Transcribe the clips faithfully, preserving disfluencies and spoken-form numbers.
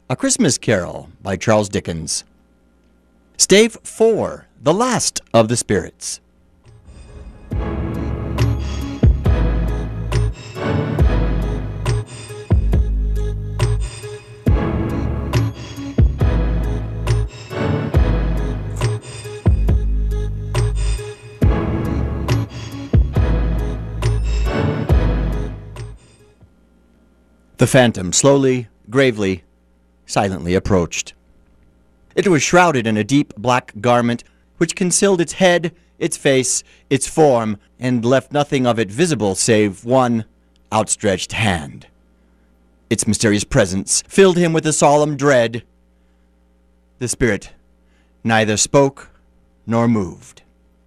A Christmas Carol by Charles Dickens. Stave four, The Last of the Spirits. The phantom slowly, gravely, silently approached. It was shrouded in a deep black garment which concealed its head, its face, its form, and left nothing of it visible save one outstretched hand. Its mysterious presence filled him with a solemn dread. The spirit neither spoke nor moved.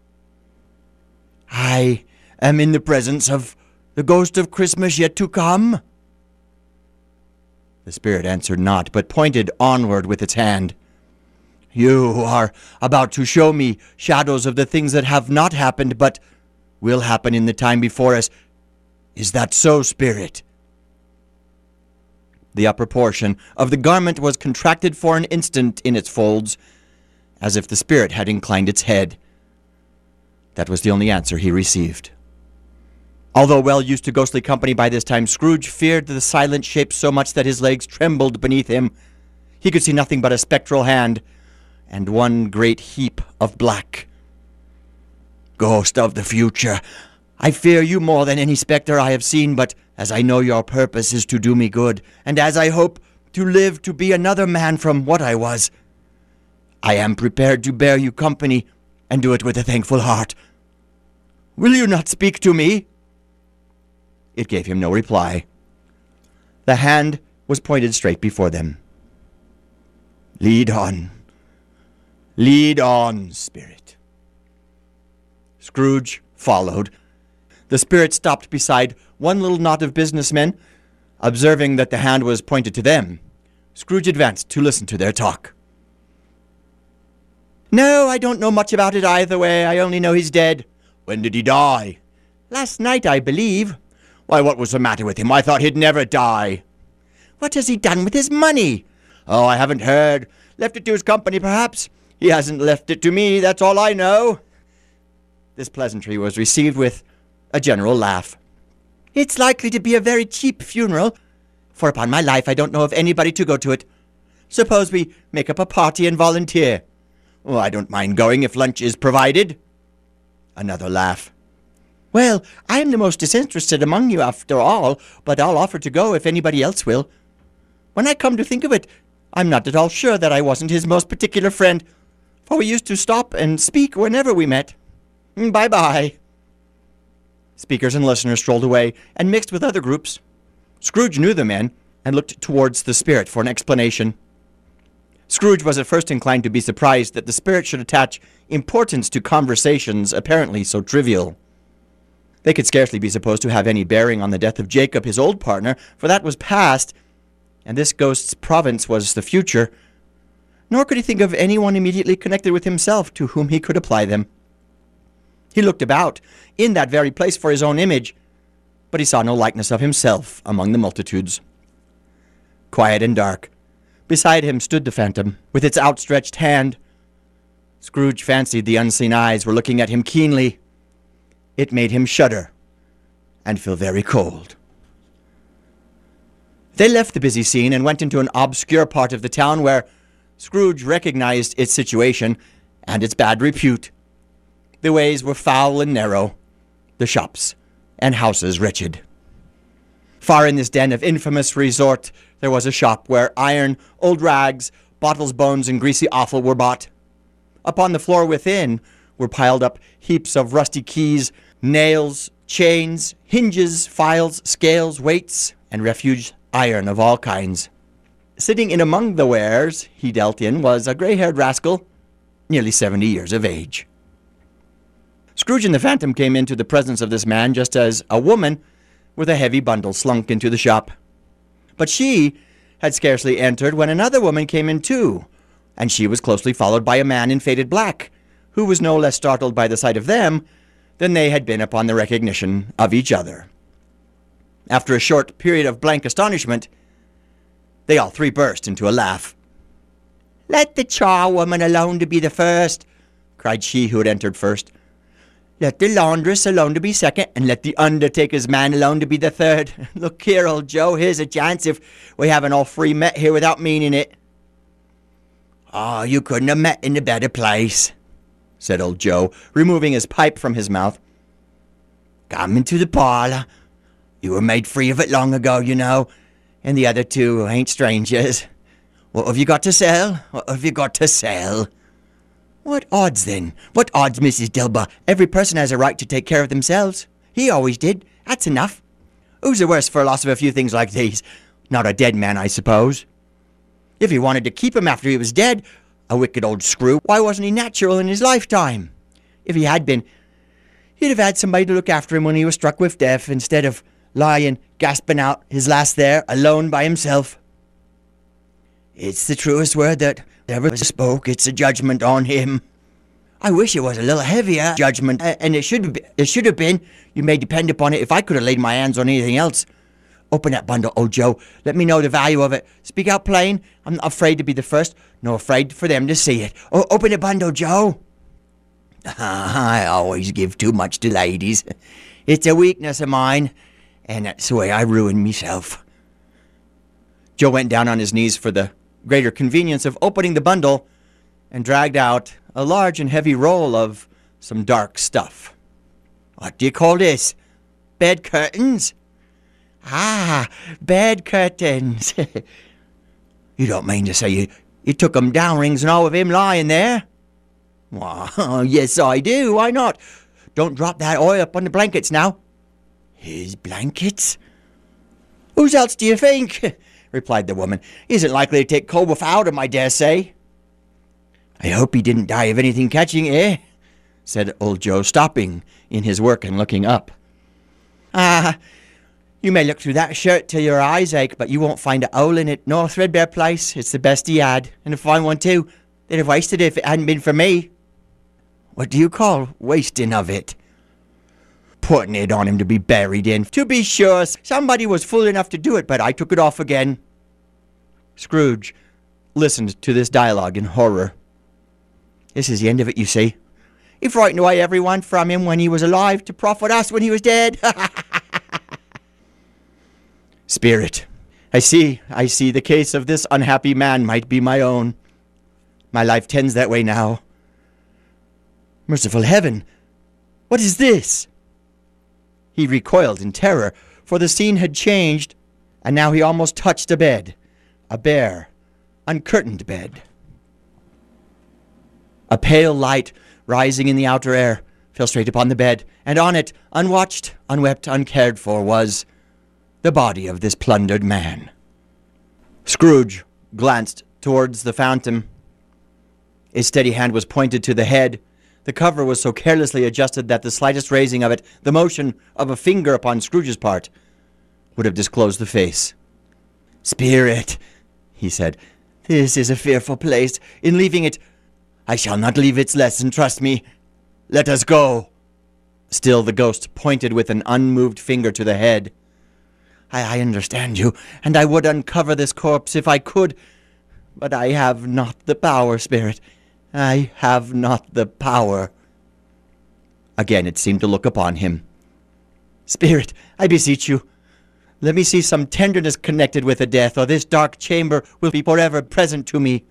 "I am in the presence of the ghost of Christmas yet to come." The spirit answered not, but pointed onward with its hand. "You are about to show me shadows of the things that have not happened, but will happen in the time before us. Is that so, spirit?" The upper portion of the garment was contracted for an instant in its folds, as if the spirit had inclined its head. That was the only answer he received. Although well used to ghostly company by this time, Scrooge feared the silent shape so much that his legs trembled beneath him. He could see nothing but a spectral hand, and one great heap of black. "Ghost of the future, I fear you more than any spectre I have seen, but as I know your purpose is to do me good, and as I hope to live to be another man from what I was, I am prepared to bear you company, and do it with a thankful heart. Will you not speak to me?" It gave him no reply. The hand was pointed straight before them. "Lead on. Lead on, spirit." Scrooge followed. The spirit stopped beside one little knot of businessmen. Observing that the hand was pointed to them, Scrooge advanced to listen to their talk. "No, I don't know much about it either way. I only know he's dead." "When did he die?" "Last night, I believe." "Why, what was the matter with him? I thought he'd never die." "What has he done with his money?" "Oh, I haven't heard. Left it to his company, perhaps. He hasn't left it to me, that's all I know." This pleasantry was received with a general laugh. "It's likely to be a very cheap funeral, for upon my life I don't know of anybody to go to it. Suppose we make up a party and volunteer?" "Oh, I don't mind going if lunch is provided." Another laugh. "Well, I am the most disinterested among you after all, but I'll offer to go if anybody else will. When I come to think of it, I'm not at all sure that I wasn't his most particular friend, for we used to stop and speak whenever we met. Bye-bye." Speakers and listeners strolled away and mixed with other groups. Scrooge knew the men and looked towards the spirit for an explanation. Scrooge was at first inclined to be surprised that the spirit should attach importance to conversations apparently so trivial. They could scarcely be supposed to have any bearing on the death of Jacob, his old partner, for that was past, and this ghost's province was the future. Nor could he think of anyone immediately connected with himself to whom he could apply them. He looked about in that very place for his own image, but he saw no likeness of himself among the multitudes. Quiet and dark, beside him stood the phantom, with its outstretched hand. Scrooge fancied the unseen eyes were looking at him keenly. It made him shudder and feel very cold. They left the busy scene and went into an obscure part of the town where Scrooge recognized its situation and its bad repute. The ways were foul and narrow, the shops and houses wretched. Far in this den of infamous resort there was a shop where iron, old rags, bottles, bones, and greasy offal were bought. Upon the floor within were piled up heaps of rusty keys, nails, chains, hinges, files, scales, weights, and refuge iron of all kinds. Sitting in among the wares he dealt in was a gray-haired rascal, nearly seventy years of age. Scrooge and the phantom came into the presence of this man just as a woman with a heavy bundle slunk into the shop. But she had scarcely entered when another woman came in too, and she was closely followed by a man in faded black, who was no less startled by the sight of them than they had been upon the recognition of each other. After a short period of blank astonishment, They all three burst into a laugh. "Let the charwoman alone to be the first," cried she who had entered first. "Let the laundress alone to be second, and let the undertaker's man alone to be the third. Look here, old Joe, here's a chance if we haven't all three met here without meaning it." "Oh, you couldn't have met in a better place," said old Joe, removing his pipe from his mouth. "Come into the parlour. You were made free of it long ago, you know, and the other two ain't strangers. What have you got to sell? What have you got to sell?" "What odds, then? What odds, Missus Dilber? Every person has a right to take care of themselves. He always did. That's enough. Who's the worse for a loss of a few things like these? Not a dead man, I suppose. If he wanted to keep him after he was dead, a wicked old screw, why wasn't he natural in his lifetime? If he had been, he'd have had somebody to look after him when he was struck with death, instead of lying, gasping out his last there, alone by himself. It's the truest word that ever spoke. It's a judgment on him. I wish it was a little heavier judgment, and it should be, it should have been. You may depend upon it if I could have laid my hands on anything else. Open that bundle, old Joe. Let me know the value of it. Speak out plain. I'm not afraid to be the first, nor afraid for them to see it. Oh, open the bundle, Joe." "I always give too much to ladies. It's a weakness of mine, and that's the way I ruin myself." Joe went down on his knees for the greater convenience of opening the bundle and dragged out a large and heavy roll of some dark stuff. "What do you call this? Bed curtains?" "Ah, bed curtains." "You don't mean to say you, you took 'em down, rings and all, with him lying there?" "Well, yes, I do. Why not? Don't drop that oil up on the blankets now." "His blankets?" "Whose else do you think?" replied the woman. "He isn't likely to take cold without him, I dare say." "I hope he didn't die of anything catching, eh?" said old Joe, stopping in his work and looking up. "Ah, you may look through that shirt till your eyes ache, but you won't find a hole in it, nor a threadbare place. It's the best he had, and a fine one too. They'd have wasted it if it hadn't been for me." "What do you call wasting of it?" "Putting it on him to be buried in. To be sure, somebody was fool enough to do it, but I took it off again." Scrooge listened to this dialogue in horror. This is the end of it, you see. He frightened away everyone from him when he was alive to profit us when he was dead. Spirit, I see, I see the case of this unhappy man might be my own. My life tends that way now. Merciful heaven, what is this? He recoiled in terror, for the scene had changed, and now he almost touched a bed, a bare, uncurtained bed. A pale light, rising in the outer air, fell straight upon the bed, and on it, unwatched, unwept, uncared for, was the body of this plundered man. Scrooge glanced towards the phantom. His steady hand was pointed to the head. The cover was so carelessly adjusted that the slightest raising of it, the motion of a finger upon Scrooge's part, would have disclosed the face. "Spirit," he said, "this is a fearful place. In leaving it, I shall not leave its lesson, trust me. Let us go." Still the ghost pointed with an unmoved finger to the head. I, I understand you, and I would uncover this corpse if I could, but I have not the power, Spirit. I have not the power." Again it seemed to look upon him. "Spirit, I beseech you, let me see some tenderness connected with the death, or this dark chamber will be forever present to me."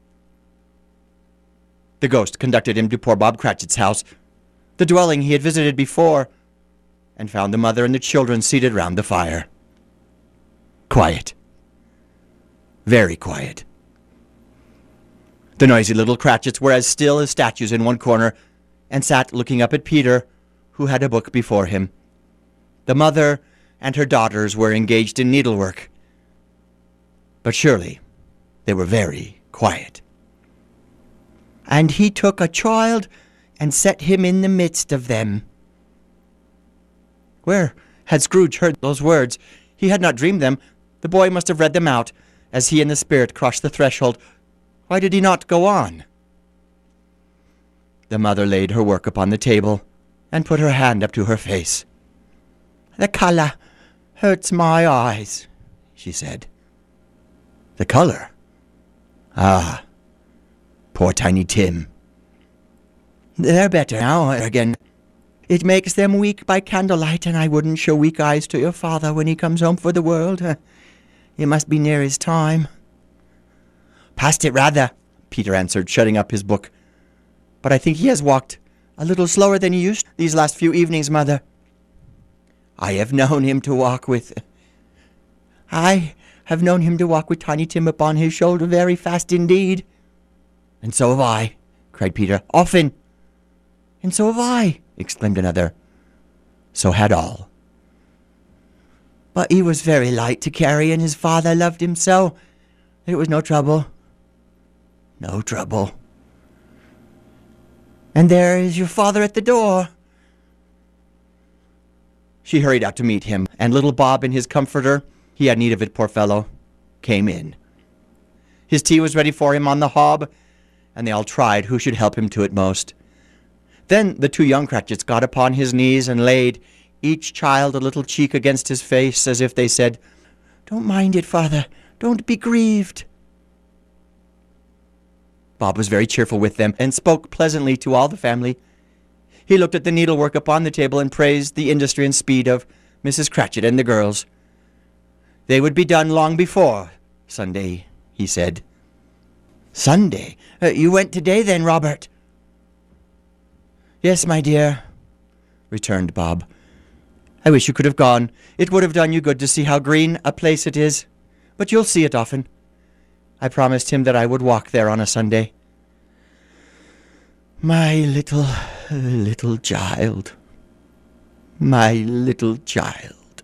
The ghost conducted him to poor Bob Cratchit's house, the dwelling he had visited before, and found the mother and the children seated round the fire. Quiet. Very quiet. The noisy little Cratchits were as still as statues in one corner, and sat looking up at Peter, who had a book before him. The mother and her daughters were engaged in needlework, but surely they were very quiet. "And he took a child and set him in the midst of them." Where had Scrooge heard those words? He had not dreamed them. The boy must have read them out, as he and the spirit crossed the threshold. Why did he not go on? The mother laid her work upon the table, and put her hand up to her face. "The colour hurts my eyes," she said. The color? Ah, poor Tiny Tim. They're better now again. It makes them weak by candlelight, and I wouldn't show weak eyes to your father when he comes home for the world. It must be near his time. Past it, rather, Peter answered, shutting up his book. But I think he has walked a little slower than he used these last few evenings, Mother. I have known him to walk with... I have known him to walk with Tiny Tim upon his shoulder very fast indeed. And so have I, cried Peter. Often. And so have I, exclaimed another. So had all. But he was very light to carry, and his father loved him so. It was no trouble. No trouble. And there is your father at the door. She hurried out to meet him, and little Bob in his comforter, he had need of it, poor fellow, came in. His tea was ready for him on the hob, and they all tried who should help him to it most. Then the two young Cratchits got upon his knees and laid each child a little cheek against his face, as if they said, Don't mind it, father. Don't be grieved. Bob was very cheerful with them, and spoke pleasantly to all the family. He looked at the needlework upon the table, and praised the industry and speed of Missus Cratchit and the girls. They would be done long before Sunday, he said. Sunday? Uh, you went today then, Robert? Yes, my dear, returned Bob. I wish you could have gone. It would have done you good to see how green a place it is. But you'll see it often. I promised him that I would walk there on a Sunday. My little, little child. My little child.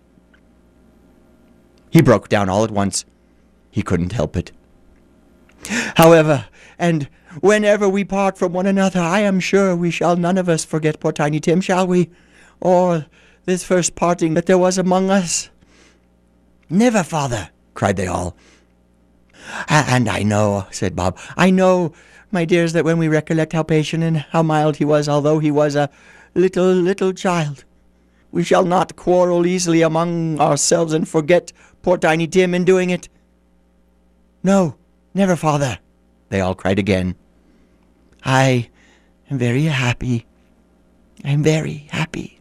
He broke down all at once. He couldn't help it. However, and whenever we part from one another, I am sure we shall none of us forget poor Tiny Tim, shall we? Or this first parting that there was among us? Never, father, cried they all. And I know, said Bob, I know, my dears, that when we recollect how patient and how mild he was, although he was a little, little child, we shall not quarrel easily among ourselves and forget poor Tiny Tim in doing it. No, never, father, they all cried again. I am very happy. I am very happy.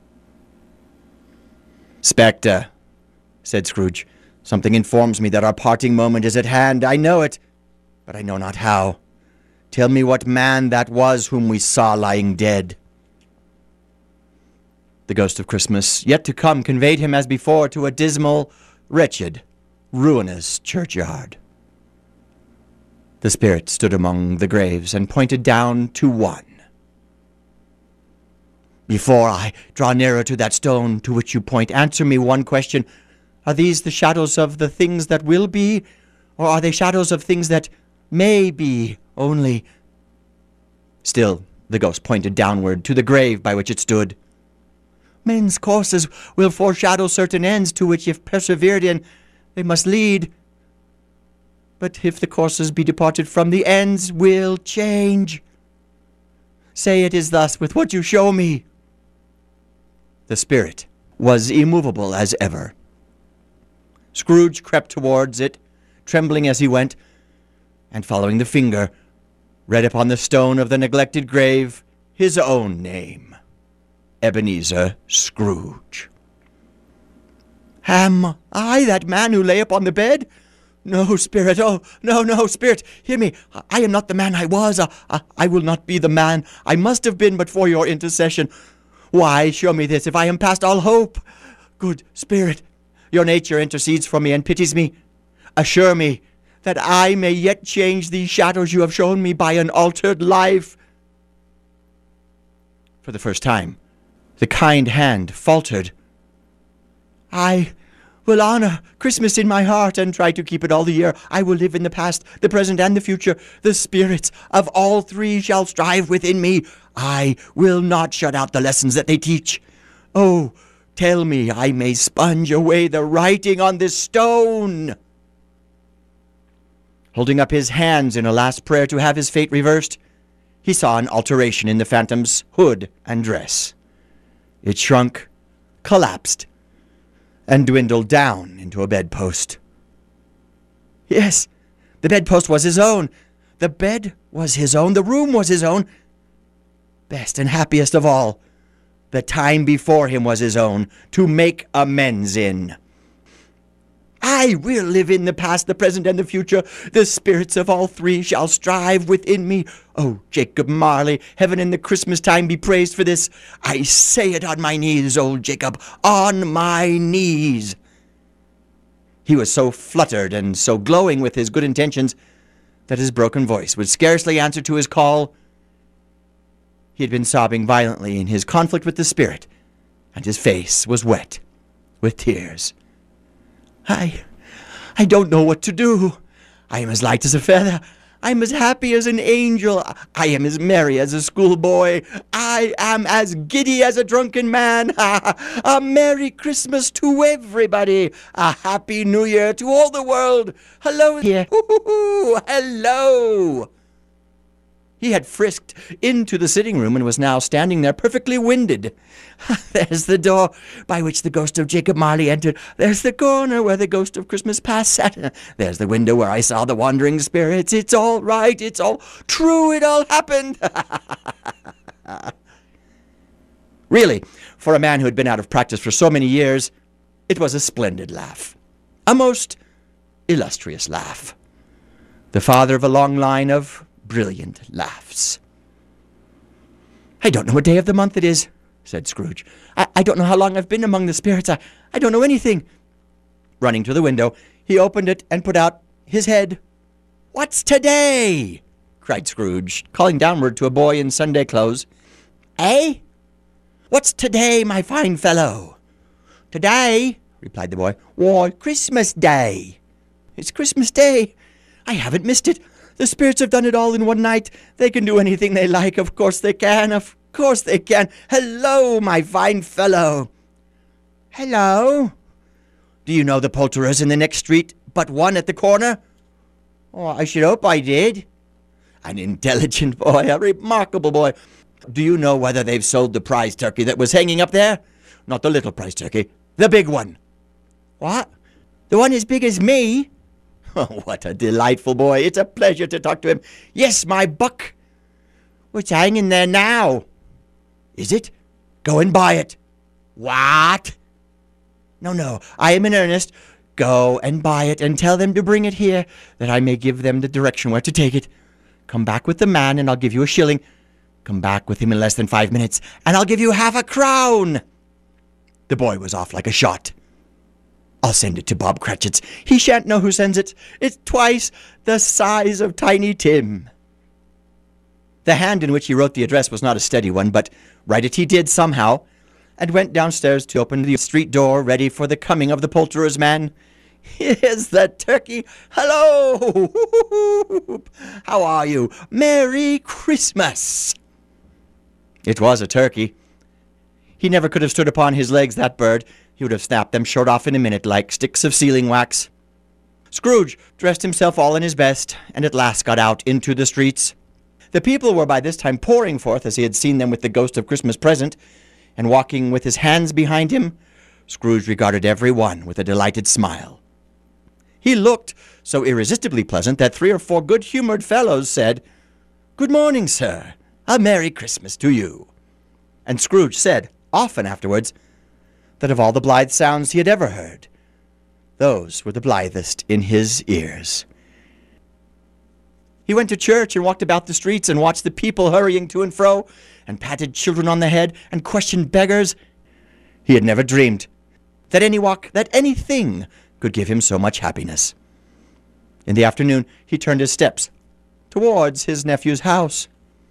Spectre, said Scrooge, something informs me that our parting moment is at hand. I know it, but I know not how. Tell me what man that was whom we saw lying dead. The ghost of Christmas, yet to come, conveyed him as before to a dismal, wretched, ruinous churchyard. The spirit stood among the graves and pointed down to one. Before I draw nearer to that stone to which you point, answer me one question. Are these the shadows of the things that will be, or are they shadows of things that may be only? Still, the ghost pointed downward to the grave by which it stood. Men's courses will foreshadow certain ends to which, if persevered in, they must lead. But if the courses be departed from, the ends will change. Say it is thus with what you show me. The spirit was immovable as ever. Scrooge crept towards it, trembling as he went, and following the finger, read upon the stone of the neglected grave his own name, Ebenezer Scrooge. Am I that man who lay upon the bed? No, spirit, oh, no, no, spirit, hear me. I am not the man I was. I, I, I will not be the man I must have been but for your intercession. Why, show me this, if I am past all hope. Good spirit, your nature intercedes for me and pities me. Assure me that I may yet change these shadows you have shown me by an altered life. For the first time, the kind hand faltered. I will honor Christmas in my heart and try to keep it all the year. I will live in the past, the present, and the future. The spirits of all three shall strive within me. I will not shut out the lessons that they teach. Oh, tell me I may sponge away the writing on this stone. Holding up his hands in a last prayer to have his fate reversed, he saw an alteration in the phantom's hood and dress. It shrunk, collapsed, and dwindled down into a bedpost. Yes, the bedpost was his own. The bed was his own. The room was his own. Best and happiest of all, the time before him was his own, to make amends in. I will live in the past, the present, and the future. The spirits of all three shall strive within me. Oh, Jacob Marley, heaven in the Christmas time be praised for this. I say it on my knees, old Jacob, on my knees. He was so fluttered and so glowing with his good intentions that his broken voice would scarcely answer to his call. He had been sobbing violently in his conflict with the spirit, and his face was wet with tears. I, I don't know what to do. I am as light as a feather. I am as happy as an angel. I am as merry as a schoolboy. I am as giddy as a drunken man. A Merry Christmas to everybody. A Happy New Year to all the world. Hello here. Hello. He had frisked into the sitting room and was now standing there perfectly winded. There's the door by which the ghost of Jacob Marley entered. There's the corner where the ghost of Christmas past sat. There's the window where I saw the wandering spirits. It's all right. It's all true. It all happened. Really, for a man who had been out of practice for so many years, it was a splendid laugh. A most illustrious laugh. The father of a long line of brilliant laughs. I don't know what day of the month it is, said Scrooge. I, I don't know how long I've been among the spirits. I, I don't know anything. Running to the window, he opened it and put out his head. What's today? Cried Scrooge, calling downward to a boy in Sunday clothes. Eh? What's today, my fine fellow? Today, replied the boy. Why, Christmas Day. It's Christmas Day. I haven't missed it. The spirits have done it all in one night. They can do anything they like. Of course they can. Of course they can. Hello, my fine fellow. Hello. Do you know the poulterers in the next street, but one at the corner? Oh, I should hope I did. An intelligent boy, a remarkable boy. Do you know whether they've sold the prize turkey that was hanging up there? Not the little prize turkey, the big one. What? The one as big as me? Oh, what a delightful boy. It's a pleasure to talk to him. Yes, my buck. It's hanging there now. Is it? Go and buy it. What? No, no, I am in earnest. Go and buy it and tell them to bring it here, that I may give them the direction where to take it. Come back with the man, and I'll give you a shilling. Come back with him in less than five minutes, and I'll give you half a crown. The boy was off like a shot. I'll send it to Bob Cratchit's. He shan't know who sends it. It's twice the size of Tiny Tim. The hand in which he wrote the address was not a steady one, but write it he did somehow, and went downstairs to open the street door, ready for the coming of the poulterer's man. Here's the turkey. Hello! How are you? Merry Christmas! It was a turkey. He never could have stood upon his legs, that bird. He would have snapped them short off in a minute like sticks of sealing wax. Scrooge dressed himself all in his best, and at last got out into the streets. The people were by this time pouring forth, as he had seen them with the ghost of Christmas present, and walking with his hands behind him. Scrooge regarded every one with a delighted smile. He looked so irresistibly pleasant that three or four good-humored fellows said, "Good morning, sir. A Merry Christmas to you." And Scrooge said, often afterwards, that of all the blithe sounds he had ever heard, those were the blithest in his ears. He went to church and walked about the streets and watched the people hurrying to and fro, and patted children on the head and questioned beggars. He had never dreamed that any walk, that anything could give him so much happiness. In the afternoon, he turned his steps towards his nephew's house.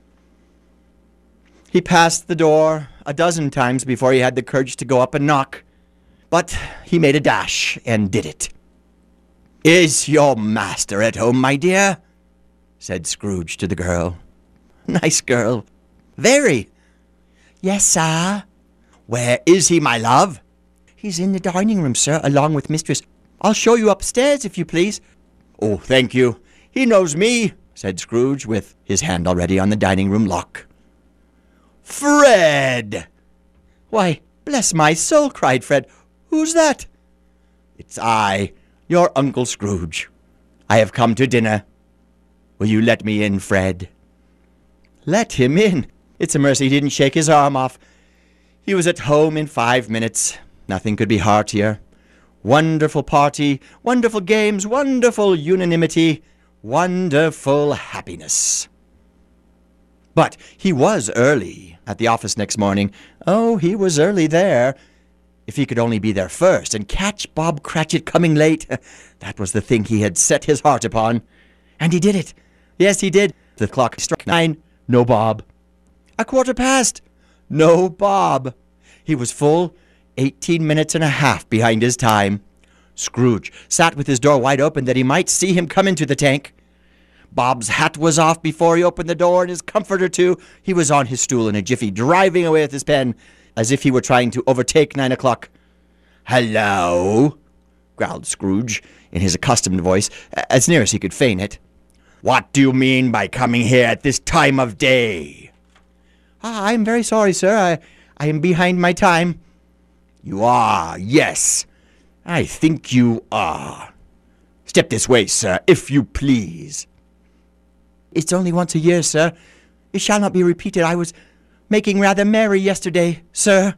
He passed the door a dozen times before he had the courage to go up and knock, but he made a dash and did it. "Is your master at home, my dear?" said Scrooge to the girl. "Nice girl." "Very." "Yes, sir." "Where is he, my love?" "He's in the dining room, sir, along with mistress. I'll show you upstairs, if you please." "Oh, thank you. He knows me," said Scrooge, with his hand already on the dining room lock. "Fred!" "Why, bless my soul," cried Fred. "Who's that?" "It's I, your Uncle Scrooge." I have come to dinner. Will you let me in, Fred? Let him in? It's a mercy he didn't shake his arm off. He was at home in five minutes. Nothing could be heartier. Wonderful party, wonderful games, wonderful unanimity, wonderful happiness. But he was early at the office next morning. Oh, he was early there. If he could only be there first and catch Bob Cratchit coming late, that was the thing he had set his heart upon. And he did it. Yes, he did. The clock struck nine. No Bob. A quarter past. No Bob. He was full eighteen minutes and a half behind his time. Scrooge sat with his door wide open that he might see him come into the tank. Bob's hat was off before he opened the door, and his comforter too. He was on his stool in a jiffy, driving away with his pen, as if he were trying to overtake nine o'clock. "Hello?" growled Scrooge, in his accustomed voice, as near as he could feign it. "What do you mean by coming here at this time of day?" Ah, I am very sorry, sir. I, I am behind my time." "You are, yes. I think you are. Step this way, sir, if you please." "It's only once a year, sir. It shall not be repeated. I was making rather merry yesterday, sir."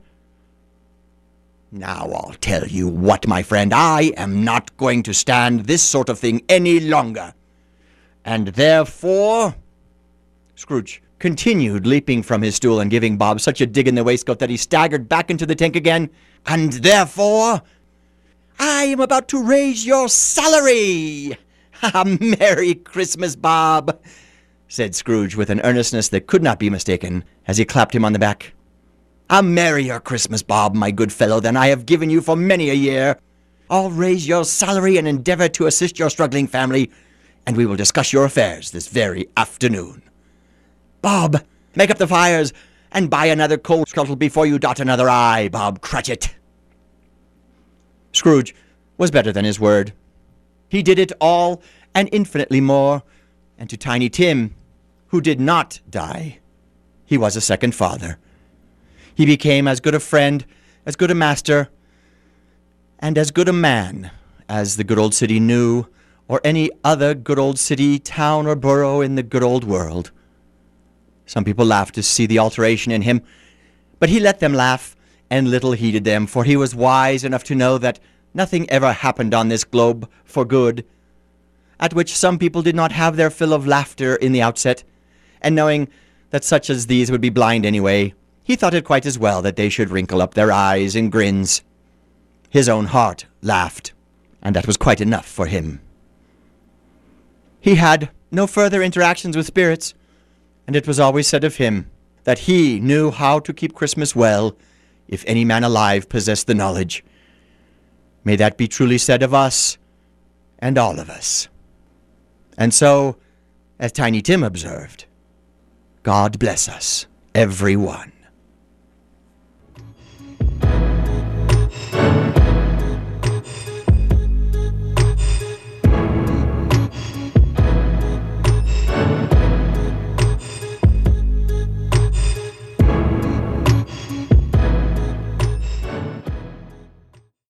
"Now I'll tell you what, my friend. I am not going to stand this sort of thing any longer. And therefore—" Scrooge continued leaping from his stool and giving Bob such a dig in the waistcoat that he staggered back into the tank again. "And therefore, I am about to raise your salary. Ha! Merry Christmas, Bob," said Scrooge with an earnestness that could not be mistaken, as he clapped him on the back. "A merrier Christmas, Bob, my good fellow, than I have given you for many a year. I'll raise your salary and endeavor to assist your struggling family, and we will discuss your affairs this very afternoon. Bob, make up the fires, and buy another coal scuttle before you dot another I, Bob Cratchit." Scrooge was better than his word. He did it all, and infinitely more, and to Tiny Tim, who did not die, he was a second father. He became as good a friend, as good a master, and as good a man as the good old city knew, or any other good old city, town, or borough in the good old world. Some people laughed to see the alteration in him, but he let them laugh, and little heeded them, for he was wise enough to know that nothing ever happened on this globe for good, at which some people did not have their fill of laughter in the outset, and knowing that such as these would be blind anyway, he thought it quite as well that they should wrinkle up their eyes in grins. His own heart laughed, and that was quite enough for him. He had no further interactions with spirits, and it was always said of him that he knew how to keep Christmas well, if any man alive possessed the knowledge. May that be truly said of us, and all of us. And so, as Tiny Tim observed, God bless us, every one.